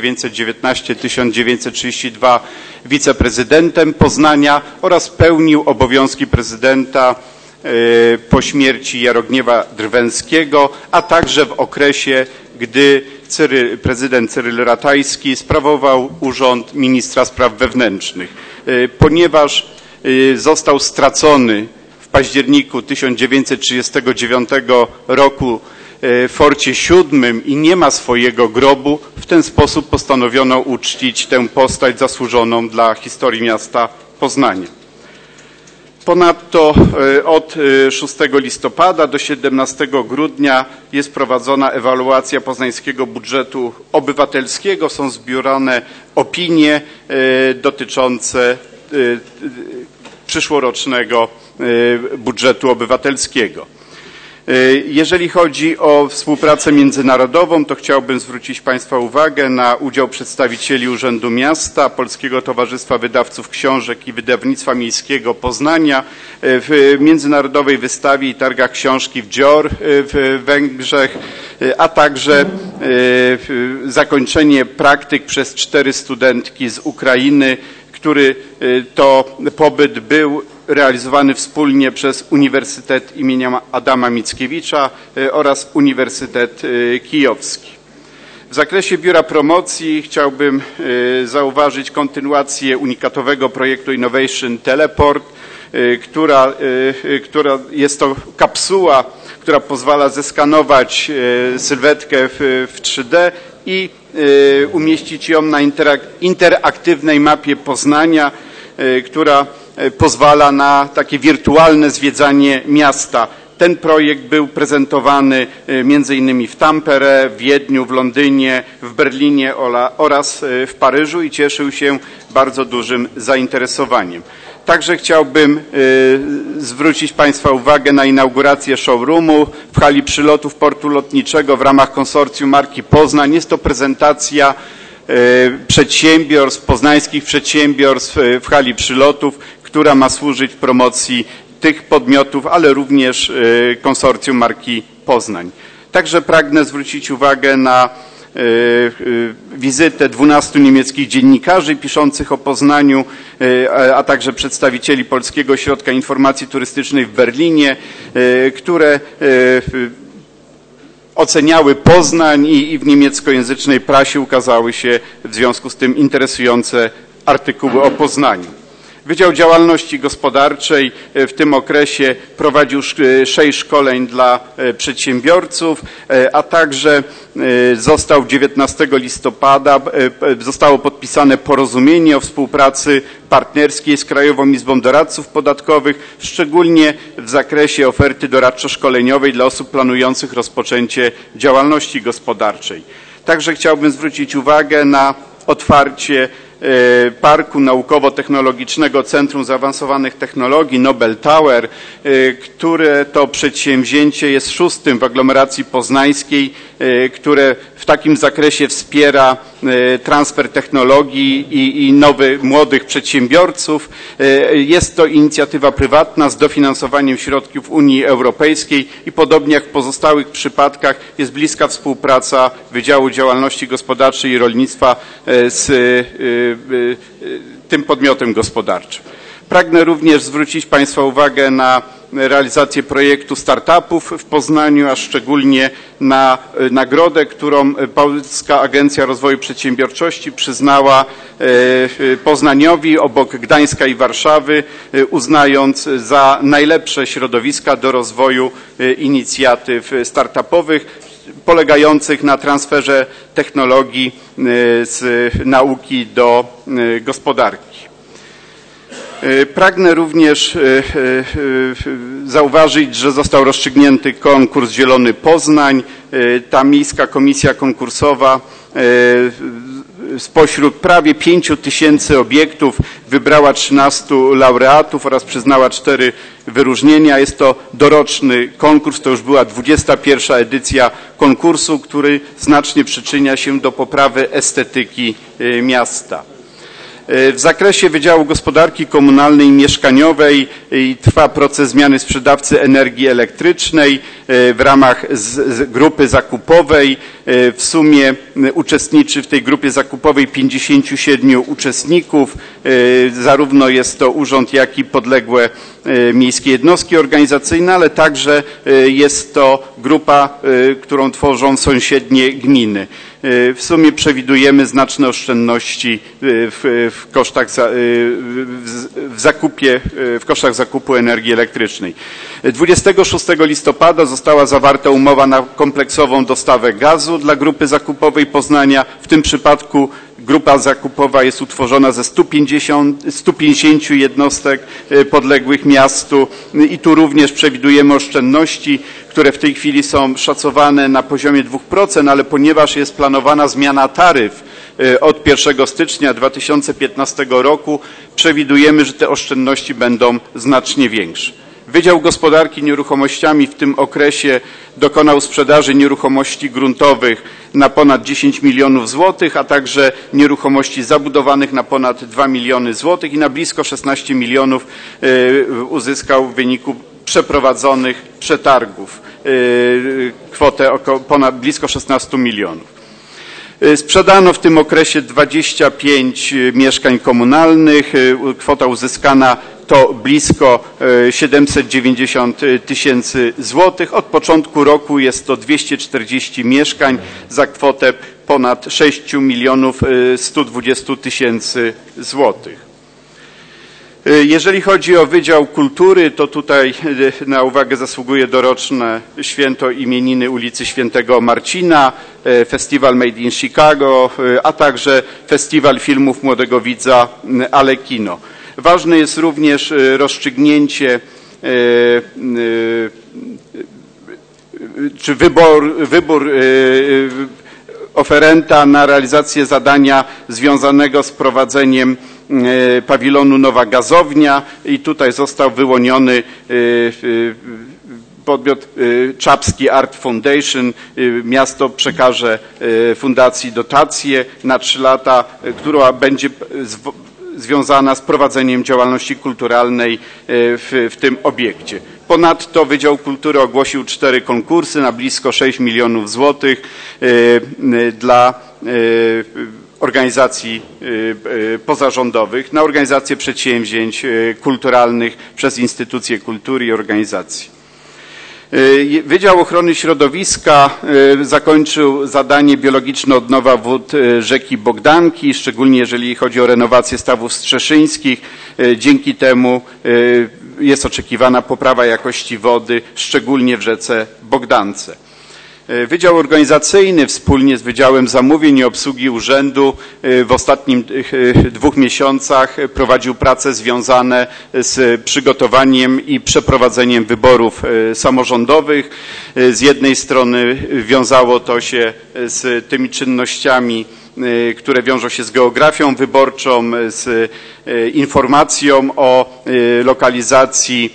1919-1932 wiceprezydentem Poznania oraz pełnił obowiązki prezydenta po śmierci Jarogniewa Drwęskiego, a także w okresie, gdy prezydent Cyryl Ratajski sprawował urząd ministra spraw wewnętrznych. Ponieważ został stracony w październiku 1939 roku w Forcie Siódmym i nie ma swojego grobu, w ten sposób postanowiono uczcić tę postać zasłużoną dla historii miasta Poznania. Ponadto od 6 listopada do 17 grudnia jest prowadzona ewaluacja poznańskiego budżetu obywatelskiego. Są zbierane opinie dotyczące przyszłorocznego budżetu obywatelskiego. Jeżeli chodzi o współpracę międzynarodową, to chciałbym zwrócić Państwa uwagę na udział przedstawicieli Urzędu Miasta, Polskiego Towarzystwa Wydawców Książek i Wydawnictwa Miejskiego Poznania w międzynarodowej wystawie i targach książki w Győr w Węgrzech, a także zakończenie praktyk przez 4 studentki z Ukrainy, który to pobyt był realizowany wspólnie przez Uniwersytet imienia Adama Mickiewicza oraz Uniwersytet Kijowski. W zakresie Biura Promocji chciałbym zauważyć kontynuację unikatowego projektu Innovation Teleport, która jest to kapsuła, która pozwala zeskanować sylwetkę w 3D i umieścić ją na interaktywnej mapie Poznania, która pozwala na takie wirtualne zwiedzanie miasta. Ten projekt był prezentowany między innymi w Tampere, w Wiedniu, w Londynie, w Berlinie oraz w Paryżu i cieszył się bardzo dużym zainteresowaniem. Także chciałbym zwrócić Państwa uwagę na inaugurację showroomu w hali przylotów portu lotniczego w ramach konsorcjum marki Poznań. Jest to prezentacja przedsiębiorstw, poznańskich przedsiębiorstw w hali przylotów, która ma służyć promocji tych podmiotów, ale również konsorcjum marki Poznań. Także pragnę zwrócić uwagę na wizytę 12 niemieckich dziennikarzy piszących o Poznaniu, a także przedstawicieli Polskiego Ośrodka Informacji Turystycznej w Berlinie, które oceniały Poznań i w niemieckojęzycznej prasie ukazały się w związku z tym interesujące artykuły o Poznaniu. Wydział Działalności Gospodarczej w tym okresie prowadził 6 szkoleń dla przedsiębiorców, a także został 19 listopada zostało podpisane porozumienie o współpracy partnerskiej z Krajową Izbą Doradców Podatkowych, szczególnie w zakresie oferty doradczo-szkoleniowej dla osób planujących rozpoczęcie działalności gospodarczej. Także chciałbym zwrócić uwagę na otwarcie Parku Naukowo-Technologicznego Centrum Zaawansowanych Technologii Nobel Tower, które to przedsięwzięcie jest 6. w aglomeracji poznańskiej, które w takim zakresie wspiera transfer technologii i młodych przedsiębiorców. Jest to inicjatywa prywatna z dofinansowaniem środków Unii Europejskiej i podobnie jak w pozostałych przypadkach jest bliska współpraca Wydziału Działalności Gospodarczej i Rolnictwa z tym podmiotem gospodarczym. Pragnę również zwrócić Państwa uwagę na realizację projektu startupów w Poznaniu, a szczególnie na nagrodę, którą Polska Agencja Rozwoju Przedsiębiorczości przyznała Poznaniowi obok Gdańska i Warszawy, uznając za najlepsze środowiska do rozwoju inicjatyw startupowych polegających na transferze technologii z nauki do gospodarki. Pragnę również zauważyć, że został rozstrzygnięty konkurs Zielony Poznań. Ta miejska komisja konkursowa spośród prawie 5 000 obiektów wybrała 13 laureatów oraz przyznała 4 wyróżnienia. Jest to doroczny konkurs, to już była 21. edycja konkursu, który znacznie przyczynia się do poprawy estetyki miasta. W zakresie Wydziału Gospodarki Komunalnej i Mieszkaniowej trwa proces zmiany sprzedawcy energii elektrycznej w ramach grupy zakupowej. W sumie uczestniczy w tej grupie zakupowej 57 uczestników. Zarówno jest to urząd, jak i podległe miejskie jednostki organizacyjne, ale także jest to grupa, którą tworzą sąsiednie gminy. W sumie przewidujemy znaczne oszczędności w kosztach zakupu energii elektrycznej. 26 listopada została zawarta umowa na kompleksową dostawę gazu dla grupy zakupowej Poznania. W tym przypadku grupa zakupowa jest utworzona ze 150 jednostek podległych miastu i tu również przewidujemy oszczędności, które w tej chwili są szacowane na poziomie 2%, ale ponieważ jest planowana zmiana taryf od 1 stycznia 2015 roku, przewidujemy, że te oszczędności będą znacznie większe. Wydział Gospodarki Nieruchomościami w tym okresie dokonał sprzedaży nieruchomości gruntowych na ponad 10 milionów złotych, a także nieruchomości zabudowanych na ponad 2 miliony złotych i na blisko 16 milionów uzyskał w wyniku przeprowadzonych przetargów kwotę ponad blisko 16 milionów. Sprzedano w tym okresie 25 mieszkań komunalnych. Kwota uzyskana to blisko 790 tysięcy złotych. Od początku roku jest to 240 mieszkań za kwotę ponad 6 milionów 120 tysięcy złotych. Jeżeli chodzi o Wydział Kultury, to tutaj na uwagę zasługuje doroczne święto imieniny ulicy Świętego Marcina, Festiwal Made in Chicago, a także Festiwal Filmów Młodego Widza Alekino. Ważne jest również rozstrzygnięcie czy wybór oferenta na realizację zadania związanego z prowadzeniem pawilonu Nowa Gazownia i tutaj został wyłoniony podmiot Czapski Art Foundation. Miasto przekaże fundacji dotację na 3 lata, która będzie związana z prowadzeniem działalności kulturalnej w tym obiekcie. Ponadto Wydział Kultury ogłosił 4 konkursy na blisko 6 milionów złotych dla organizacji pozarządowych, na organizację przedsięwzięć kulturalnych przez instytucje kultury i organizacje. Wydział Ochrony Środowiska zakończył zadanie biologiczna odnowa wód rzeki Bogdanki, szczególnie jeżeli chodzi o renowację stawów strzeszyńskich. Dzięki temu jest oczekiwana poprawa jakości wody, szczególnie w rzece Bogdance. Wydział Organizacyjny wspólnie z Wydziałem Zamówień i Obsługi Urzędu w ostatnich 2 miesiącach prowadził prace związane z przygotowaniem i przeprowadzeniem wyborów samorządowych. Z jednej strony wiązało to się z tymi czynnościami, które wiążą się z geografią wyborczą, z informacją o lokalizacji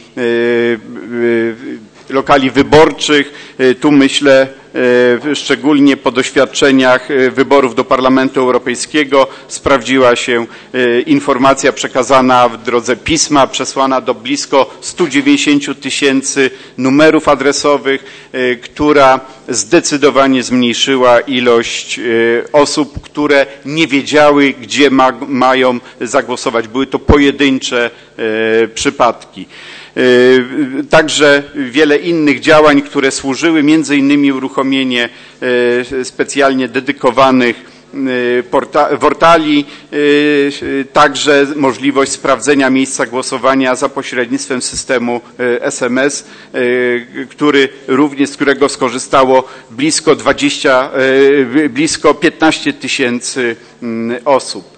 lokali wyborczych. Tu myślę szczególnie po doświadczeniach wyborów do Parlamentu Europejskiego sprawdziła się informacja przekazana w drodze pisma, przesłana do blisko 190 tysięcy numerów adresowych, która zdecydowanie zmniejszyła ilość osób, które nie wiedziały, gdzie mają zagłosować. Były to pojedyncze przypadki. Także wiele innych działań, które służyły, między innymi uruchomienie specjalnie dedykowanych portali, także możliwość sprawdzenia miejsca głosowania za pośrednictwem systemu SMS, z którego skorzystało blisko 15 tysięcy osób.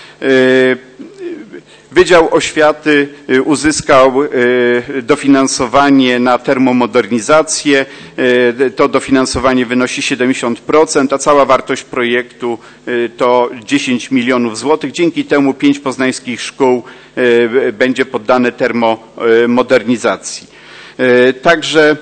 Wydział Oświaty uzyskał dofinansowanie na termomodernizację. To dofinansowanie wynosi 70%, a cała wartość projektu to 10 milionów złotych. Dzięki temu 5 poznańskich szkół będzie poddane termomodernizacji. Także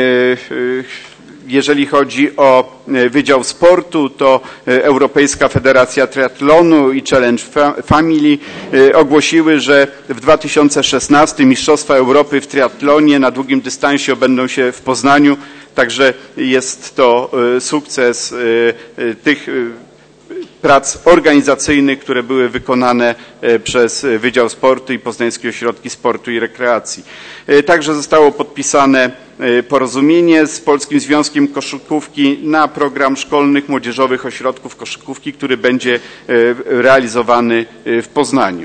jeżeli chodzi o Wydział Sportu, to Europejska Federacja Triathlonu i Challenge Family ogłosiły, że w 2016 Mistrzostwa Europy w triathlonie na długim dystansie odbędą się w Poznaniu. Także jest to sukces tych prac organizacyjnych, które były wykonane przez Wydział Sportu i Poznańskie Ośrodki Sportu i Rekreacji. Także zostało podpisane porozumienie z Polskim Związkiem Koszykówki na program szkolnych młodzieżowych ośrodków koszykówki, który będzie realizowany w Poznaniu.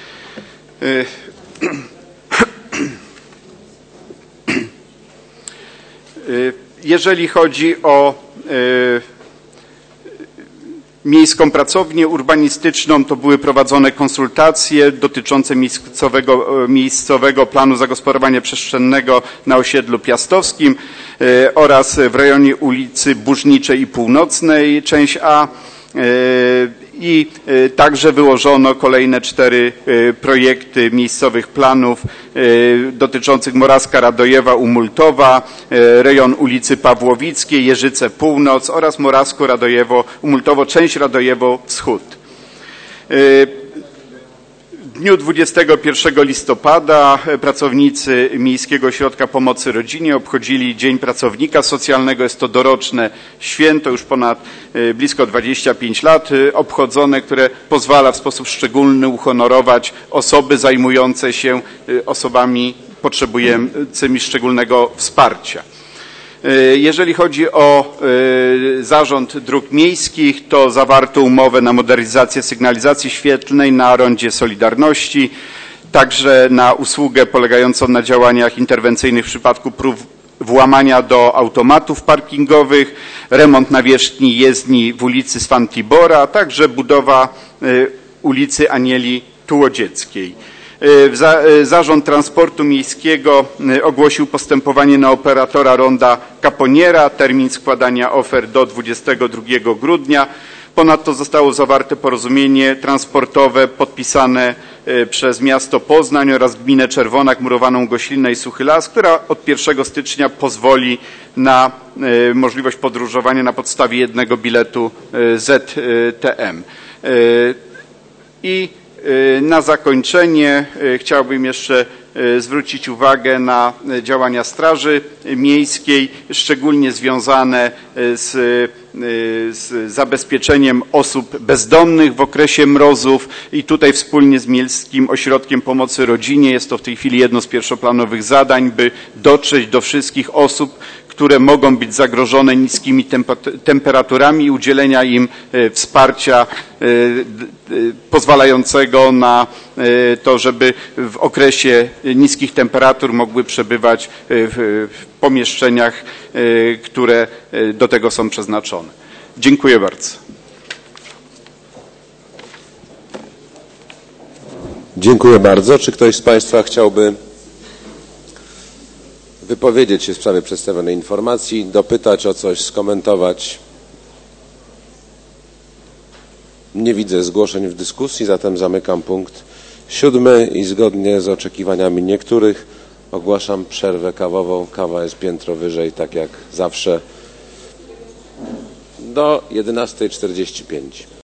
Jeżeli chodzi o miejską urbanistyczną, to były prowadzone konsultacje dotyczące miejscowego planu zagospodarowania przestrzennego na osiedlu Piastowskim oraz w rejonie ulicy Burzniczej i Północnej, część A. I także wyłożono kolejne 4 projekty miejscowych planów dotyczących Morawska Radojewa u Multowa, rejon ulicy Pawłowickiej, Jeżyce Północ oraz Morawsko Radojewo u Multowo, część Radojewo Wschód. W dniu 21 listopada pracownicy Miejskiego Ośrodka Pomocy Rodzinie obchodzili Dzień Pracownika Socjalnego. Jest to doroczne święto, już ponad blisko 25 lat obchodzone, które pozwala w sposób szczególny uhonorować osoby zajmujące się osobami potrzebującymi szczególnego wsparcia. Jeżeli chodzi o Zarząd Dróg Miejskich, to zawarto umowę na modernizację sygnalizacji świetlnej na rondzie Solidarności, także na usługę polegającą na działaniach interwencyjnych w przypadku prób włamania do automatów parkingowych, remont nawierzchni jezdni w ulicy Swantibora, a także budowa ulicy Anieli Tułodzieckiej. Zarząd Transportu Miejskiego ogłosił postępowanie na operatora ronda Kaponiera. Termin składania ofert do 22 grudnia. Ponadto zostało zawarte porozumienie transportowe podpisane przez miasto Poznań oraz gminę Czerwonak, Murowaną Goślinę i Suchy Las, która od 1 stycznia pozwoli na możliwość podróżowania na podstawie jednego biletu ZTM. I na zakończenie chciałbym jeszcze zwrócić uwagę na działania Straży Miejskiej, szczególnie związane z zabezpieczeniem osób bezdomnych w okresie mrozów i tutaj wspólnie z Miejskim Ośrodkiem Pomocy Rodzinie jest to w tej chwili jedno z pierwszoplanowych zadań, by dotrzeć do wszystkich osób, które mogą być zagrożone niskimi temperaturami i udzielenia im wsparcia pozwalającego na to, żeby w okresie niskich temperatur mogły przebywać w pomieszczeniach, które do tego są przeznaczone. Dziękuję bardzo. Dziękuję bardzo. Czy ktoś z Państwa chciałby wypowiedzieć się w sprawie przedstawionej informacji, dopytać o coś, skomentować? Nie widzę zgłoszeń w dyskusji, zatem zamykam punkt 7 i zgodnie z oczekiwaniami niektórych ogłaszam przerwę kawową. Kawa jest piętro wyżej, tak jak zawsze, do 11:45.